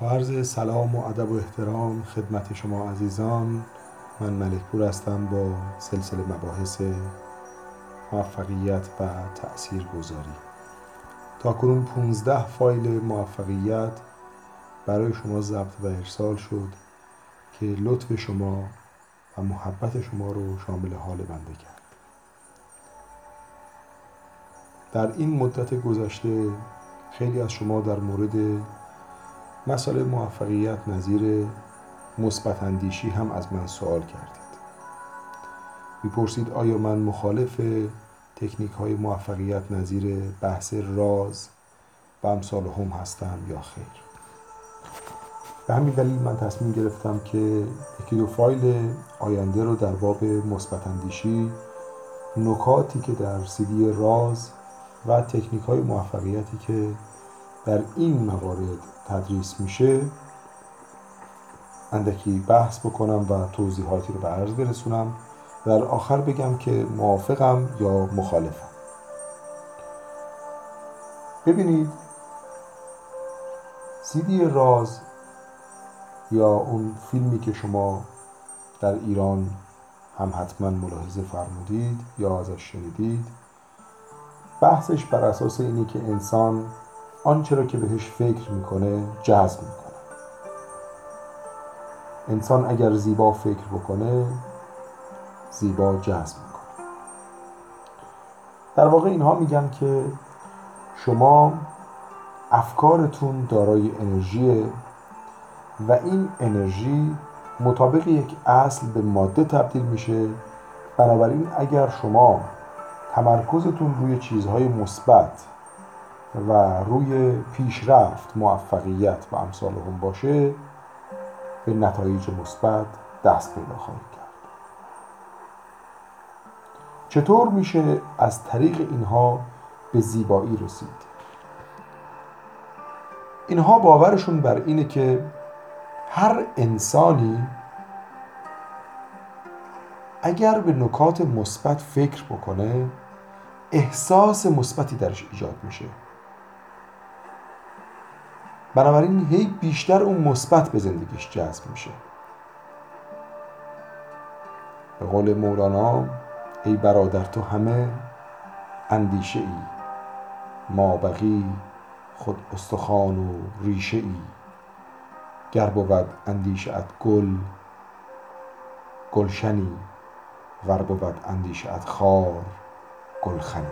با عرض سلام و ادب و احترام خدمت شما عزیزان، من ملک پور هستم با سلسله مباحث موفقیت و تأثیرگذاری. تاکنون 15 فایل موفقیت برای شما ضبط و ارسال شد که لطف شما و محبت شما رو شامل حال بنده کرد. در این مدت گذشته خیلی از شما در مورد مسائل موفقیت نظیر مثبت اندیشی هم از من سوال کردید. میپرسید آیا من مخالف تکنیک های موفقیت نظیر بحث راز و امثال هم هستم یا خیر. به همین دلیل من تصمیم گرفتم که یکی دو فایل آینده رو در باب مثبت اندیشی، نکاتی که در CD راز و تکنیک های موفقیتی که در این موارد تدریس میشه اندکی بحث بکنم و توضیحاتی رو به عرض برسونم. در آخر بگم که موافقم یا مخالفم. ببینید، CD راز یا اون فیلمی که شما در ایران هم حتما ملاحظه فرمودید یا ازش شنیدید، بحثش بر اساس اینه که انسان آنچه را که بهش فکر میکنه جذب میکنه. انسان اگر زیبا فکر بکنه زیبا جذب میکنه. در واقع اینها میگن که شما افکارتون دارای انرژیه و این انرژی مطابق یک اصل به ماده تبدیل میشه. بنابراین اگر شما تمرکزتون روی چیزهای مثبت و روی پیشرفت، موفقیت و امثال هم باشه، به نتایج مثبت دست پیدا خواهید کرد. چطور میشه از طریق اینها به زیبایی رسید؟ اینها باورشون بر اینه که هر انسانی اگر به نکات مثبت فکر بکنه احساس مثبتی درش ایجاد میشه. بنابراین هی بیشتر اون مثبت به زندگیش جذب میشه. به قول مولانا: ای برادر تو همه اندیشه ای، ما بقی خود استخوان و ریشه ای. گر بود اندیشه ات گل گلشنی، ور بود اندیشه ات خار گلخنی.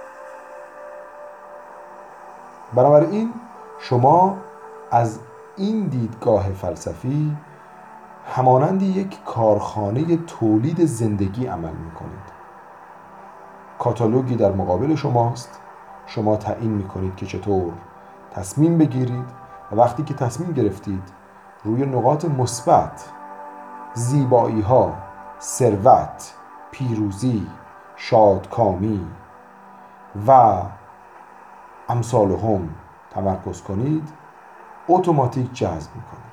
بنابراین شما از این دیدگاه فلسفی همانند یک کارخانه تولید زندگی عمل میکنید. کاتالوگی در مقابل شماست، شما تعیین میکنید که چطور تصمیم بگیرید و وقتی که تصمیم گرفتید روی نقاط مثبت، زیبایی ها، ثروت، پیروزی، شادکامی و امثال هم تمرکز کنید، اتوماتیک جذب میکنید.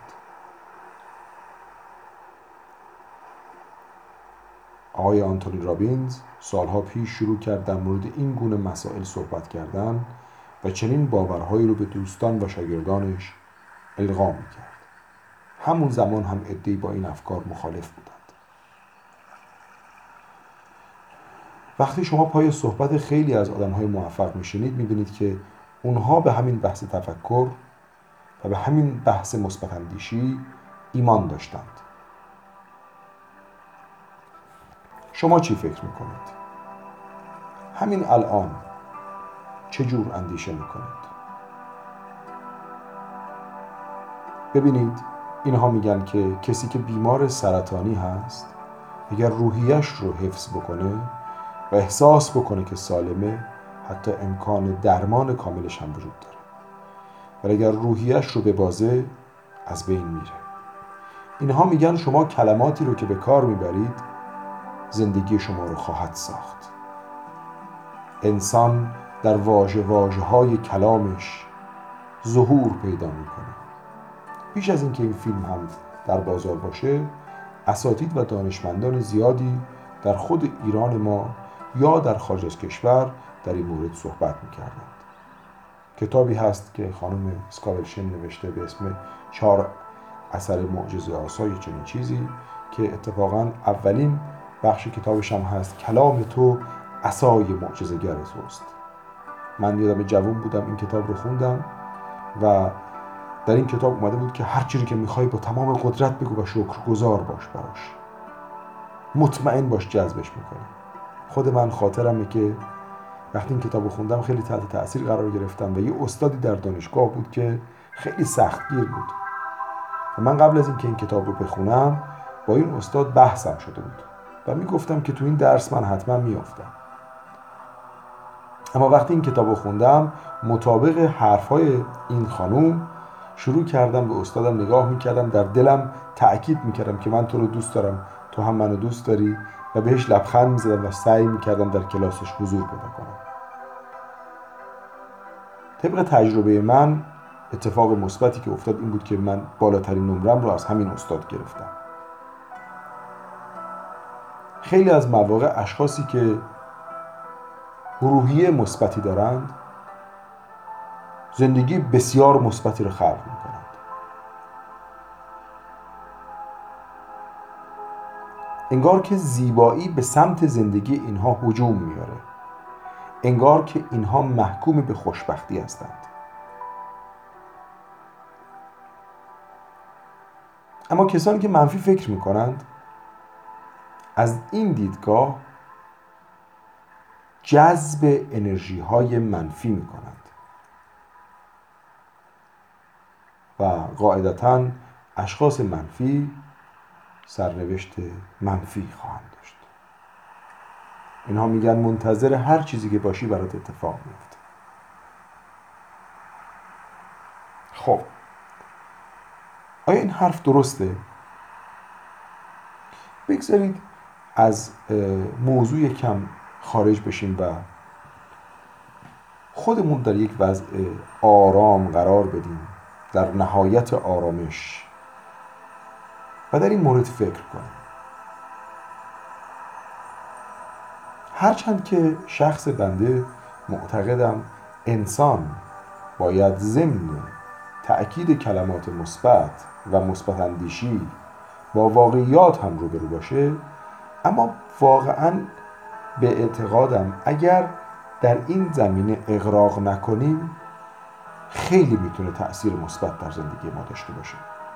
آقای آنتونی رابینز سالها پیش شروع کرد در مورد این گونه مسائل صحبت کردن و چنین باورهایی رو به دوستان و شاگردانش القا میکرد. همون زمان هم عده‌ای با این افکار مخالف بودند. وقتی شما پای صحبت خیلی از آدم‌های موفق میشینید میبینید که اونها به همین بحث تفکر و به همین بحث مثبت اندیشی ایمان داشتند. شما چی فکر میکنید؟ همین الان چه جور اندیشه میکنید؟ ببینید، اینها میگن که کسی که بیمار سرطانی هست اگر روحیش رو حفظ بکنه و احساس بکنه که سالمه، حتی امکان درمان کاملش هم وجود داره. ولی اگر روحیش رو ببازه از بین میره. اینها میگن شما کلماتی رو که به کار میبرید زندگی شما رو خواهد ساخت. انسان در واژه های کلامش ظهور پیدا میکنه. پیش از اینکه این فیلم هم در بازار باشه، اساتید و دانشمندان زیادی در خود ایران ما یا در خارج از کشور در این مورد صحبت میکردند. کتابی هست که خانم اسکاولشن نوشته به اسم 4 اثر معجزه آسای چنین چیزی، که اتفاقا اولین بخش کتابش هم هست کلام تو عصای معجزه‌گر توست. من یادم جوان بودم این کتاب رو خوندم و در این کتاب اومده بود که هر چیزی که میخوای با تمام قدرت بگو و شکرگزار باش براش، مطمئن باش جذبش میکنه. خود من خاطرمه که وقتی این کتاب رو خوندم خیلی تحت تأثیر قرار گرفتم و یه استادی در دانشگاه بود که خیلی سختگیر بود و من قبل از اینکه این کتاب رو بخونم با این استاد بحثم شده بود و میگفتم که تو این درس من حتما میافتم. اما وقتی این کتاب رو خوندم مطابق حرفای این خانوم شروع کردم به استادم نگاه میکردم، در دلم تأکید میکردم که من تو رو دوست دارم، تو هم منو دوست داری و بهش لبخند میزدم و سعی میکردم در کلاسش حضور پیدا کنم. طبق تجربه من اتفاق مثبتی که افتاد این بود که من بالاترین نمرم رو از همین استاد گرفتم. خیلی از مواقع اشخاصی که روحیه مثبتی دارند زندگی بسیار مثبتی رو خلق میکنند. انگار که زیبایی به سمت زندگی اینها هجوم میاره، انگار که اینها محکوم به خوشبختی هستند. اما کسانی که منفی فکر میکنند از این دیدگاه جذب انرژی های منفی میکنند و قاعدتاً اشخاص منفی سرنوشت منفی خواهند داشت. اینها میگن منتظر هر چیزی که باشی برات اتفاق میفته. خب آیا این حرف درسته؟ بگذارید از موضوع کم خارج بشیم و خودمون در یک وضع آرام قرار بدیم، در نهایت آرامش، و در این مورد فکر کنیم. هرچند که شخص بنده معتقدم انسان باید ضمن تأکید کلمات مثبت و مثبت اندیشی با واقعیات هم روبرو باشه، اما واقعاً به اعتقادم اگر در این زمینه اغراق نکنیم خیلی میتونه تأثیر مثبت در زندگی ما داشته باشه.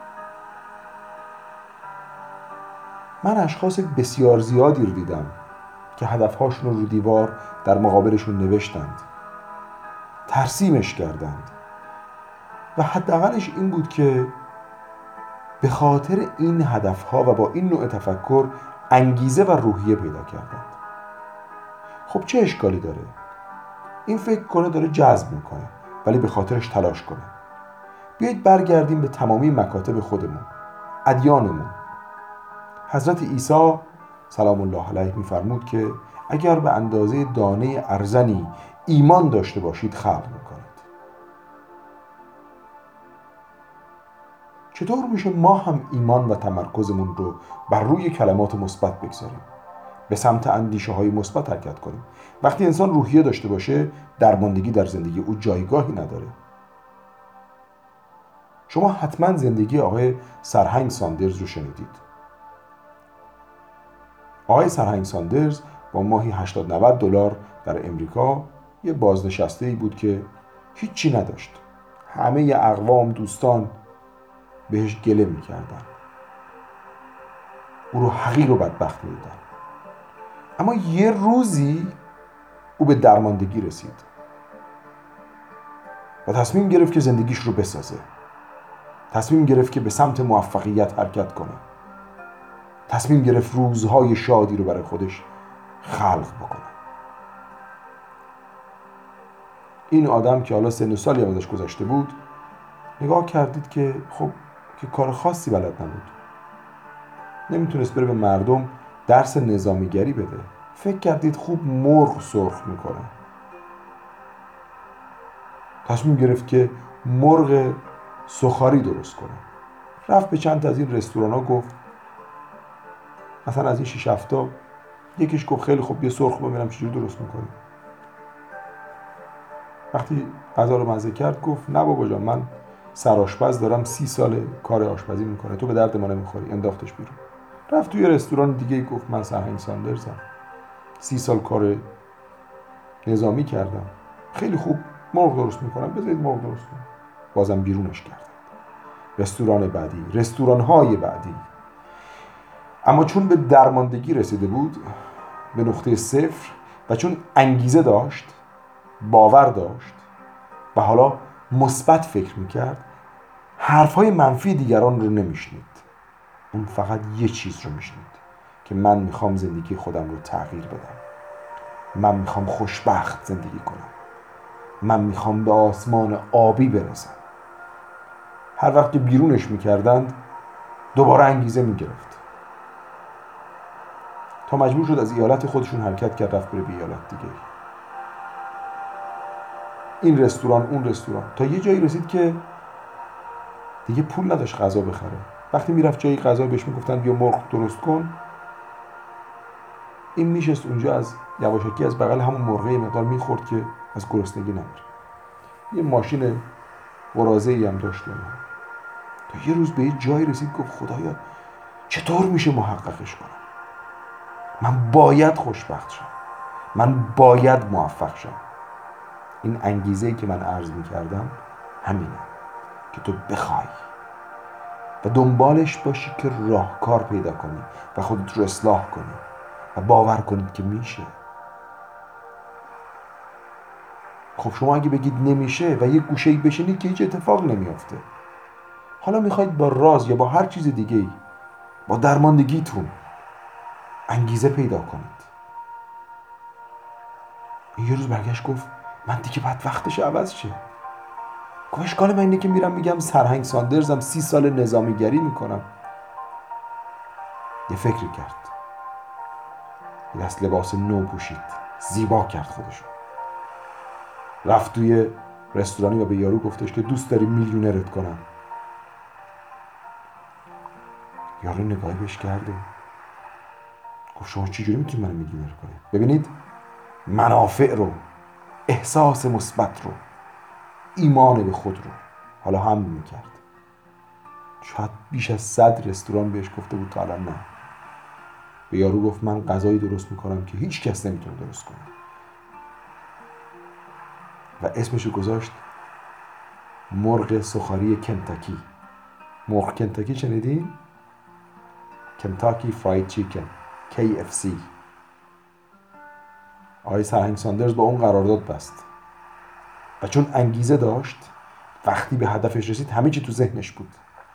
من اشخاص بسیار زیادی رو دیدم که هدفهاشون رو دیوار در مقابلشون نوشتند، ترسیمش کردند و حداقلش این بود که به خاطر این هدفها و با این نوع تفکر انگیزه و روحیه پیدا کردند. خب چه اشکالی داره؟ این فکر کنه داره جذب میکنه ولی به خاطرش تلاش کنه. بیایید برگردیم به تمامی مکاتب خودمون، ادیانمون. حضرت عیسی سلام الله علیه میفرمود که اگر به اندازه دانه ارزنی ایمان داشته باشید خلق میکنید. چطور میشه ما هم ایمان و تمرکزمون رو بر روی کلمات مثبت بگذاریم، به سمت اندیشه های مثبت حرکت کنیم؟ وقتی انسان روحیه داشته باشه درماندگی در زندگی او جایگاهی نداره. شما حتما زندگی آقای سرهنگ ساندرز رو شنیدید. آقای سرهنگ ساندرز با ماهی $80-90 در امریکا یه بازنشسته‌ای بود که هیچی نداشت. همه اقوام دوستان بهش گله میکردن، او رو حقیر و بدبخت میدیدن. اما یه روزی او به درماندگی رسید و تصمیم گرفت که زندگیش رو بسازه. تصمیم گرفت که به سمت موفقیت حرکت کنه. تصمیم گرفت روزهای شادی رو برای خودش خلق بکنه. این آدم که حالا سن و سالی هم ازش گذشته بود، نگاه کردید که خب که کار خاصی بلد نبود، نمیتونست بره به مردم درس نظامیگری بده. فکر کردید خوب مرغ سرخ میکنه. تصمیم گرفت که مرغ سوخاری درست کنه. رفت به چند تا از این رستوران ها، گفت مثلا از این 6-7 تا یکیش گفت خیلی خوب بیا سرخ ببینم چجوری درست میکنی. وقتی غذا رو مزه کرد گفت نه بابا جان، من سرآشپز دارم، 30 سال کار آشپزی میکنه، تو به درد ما نمیخوری. انداختش بیرون. رفت توی رستوران دیگه، گفت من سرهنگ ساندرزم، 30 سال کار نظامی کردم، خیلی خوب مرغ درست میکنم، بذارید مرغ درست کنم. بازم بیرونش کردن. رستوران بعدی، رستوران‌های بعدی. اما چون به درماندگی رسیده بود، به نقطه صفر، و چون انگیزه داشت، باور داشت و حالا مثبت فکر میکرد، حرفهای منفی دیگران رو نمیشنید. اون فقط یه چیز رو میشنید که من میخوام زندگی خودم رو تغییر بدم، من میخوام خوشبخت زندگی کنم، من میخوام به آسمان آبی برسم. هر وقت که بیرونش میکردند دوباره انگیزه میگرفت تا مجبور شد از ایالت خودشون حرکت کرد، رفت بره به ایالت دیگه. این رستوران اون رستوران، تا یه جایی رسید که دیگه پول نداشت غذا بخره. وقتی میرفت جایی غذا بهش میگفتن بیا مرغ درست کن، این میشست اونجا از یواشکی از بغل همون مرغه مقدار میخورد که از گرسنگی نمیره. یه ماشین قراضه‌ای هم داشت. تا یه روز به یه جایی رسید گفت خدایا چطور میشه محققش کنم؟ من باید خوشبخت شم، من باید موفق شم. این انگیزه‌ای که من عرض میکردم همینه که تو بخوای و دنبالش باشی که راهکار پیدا کنی و خودت رو اصلاح کنی و باور کنید که میشه. خب شما اگه بگید نمیشه و یه گوشه‌ای بشینید که هیچ اتفاق نمیافته، حالا میخواید با راز یا با هر چیز دیگه‌ای، با درماندگیتون انگیزه پیدا کنید. یه روز برگشت گفت من دیگه بعد وقتش عوض شه. گفت اشکال من اینه که میرم میگم سرهنگ ساندرزم، 30 سال نظامیگری میکنم. یه فکری کرد، یه دست لباس نو پوشید، زیبا کرد خودشو، رفت توی رستورانی و به یارو گفتش که دوست داری میلیونرت کنم. یارو نگاهی بهش کرده، گفت شما چجوری میتونید منو میلیونر کنید؟ ببینید منافع رو، احساس مثبت رو، ایمان به خود رو حالا هم میکرد. شاید بیش از 100 رستوران بهش گفته بود تا الان نه. به یارو گفت من غذایی درست میکنم که هیچ کس نمیتونه درست کنه و اسمشو گذاشت مرغ سوخاری کنتاکی. مرغ کنتاکی شنیدین؟ کنتاکی فراید چیکن، KFC. آقای سرهنگ ساندرز با اون قرارداد بست و چون انگیزه داشت، وقتی به هدفش رسید همه چی تو ذهنش بود.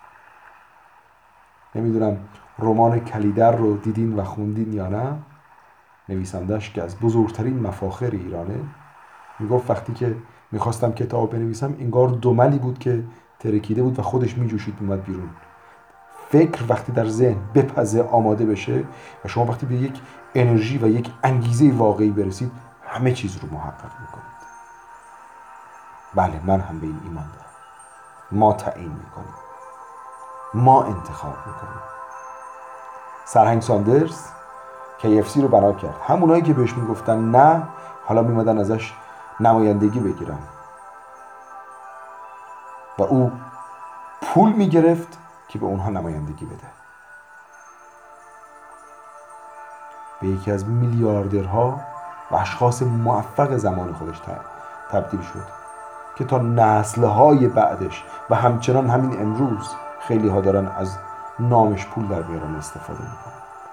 نمیدونم رمان کلیدر رو دیدین و خوندین یا نه. نویسندش که از بزرگترین مفاخر ایرانه، میگفت وقتی که میخواستم کتاب بنویسم انگار دملی بود که ترکیده بود و خودش میجوشید اومد بیرون. فکر وقتی در ذهن بپزه، آماده بشه و شما وقتی به یک انرژی و یک انگیزه واقعی برسید، همه چیز رو محقق میکنید. بله، من هم به این ایمان دارم. ما تعیین میکنیم، ما انتخاب میکنیم. سرهنگ ساندرز KFC رو بنا کرد. همونایی که بهش میگفتن نه، حالا میمدن ازش نمایندگی بگیرن و او پول میگرفت که به اونها نمایندگی بده. به یکی از میلیاردرها و اشخاص موفق زمان خودش تبدیل شد که تا نسل‌های بعدش و همچنان همین امروز خیلی ها دارن از نامش پول در بیارن استفاده میکنن.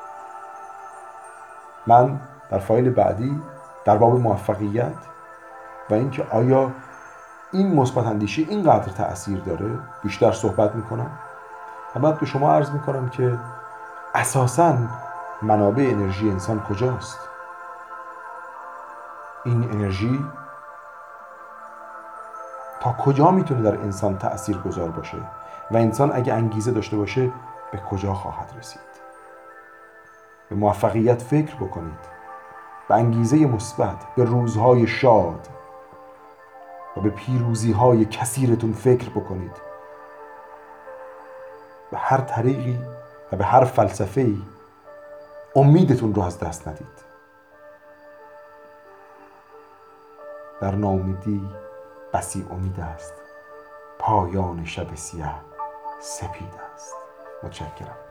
من در فایل بعدی در باب موفقیت و اینکه آیا این مثبت اندیشی اینقدر تأثیر داره بیشتر صحبت میکنم و بعد به شما عرض میکنم که اساساً منابع انرژی انسان کجاست. این انرژی تا کجا میتونه در انسان تأثیر گذار باشه و انسان اگه انگیزه داشته باشه به کجا خواهد رسید. به موفقیت فکر بکنید، به انگیزه مثبت، به روزهای شاد و به پیروزی‌های کثیرتون فکر بکنید. به هر طریقی و به هر فلسفه‌ای امیدتون رو از دست ندید. در ناامیدی بسی امید است، پایان شب سیه سپید است. متشکرم.